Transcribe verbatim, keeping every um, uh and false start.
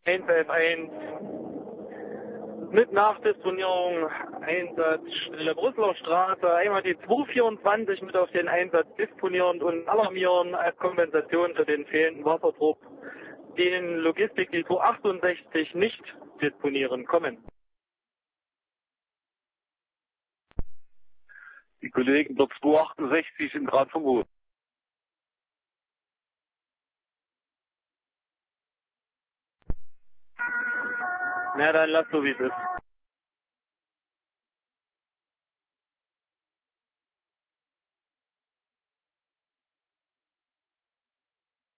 eins elf eins mit Nachdisponierung, Einsatzstelle Brüsseler Straße, einmal die zweihundertvierundzwanzig mit auf den Einsatz disponieren und alarmieren als Kompensation für den fehlenden Wasserdruck, den Logistik die zweihundertachtundsechzig nicht disponieren. Kommen. Die Kollegen der zweihundertachtundsechzig sind gerade vom Hof. Na dann lass so wie es ist.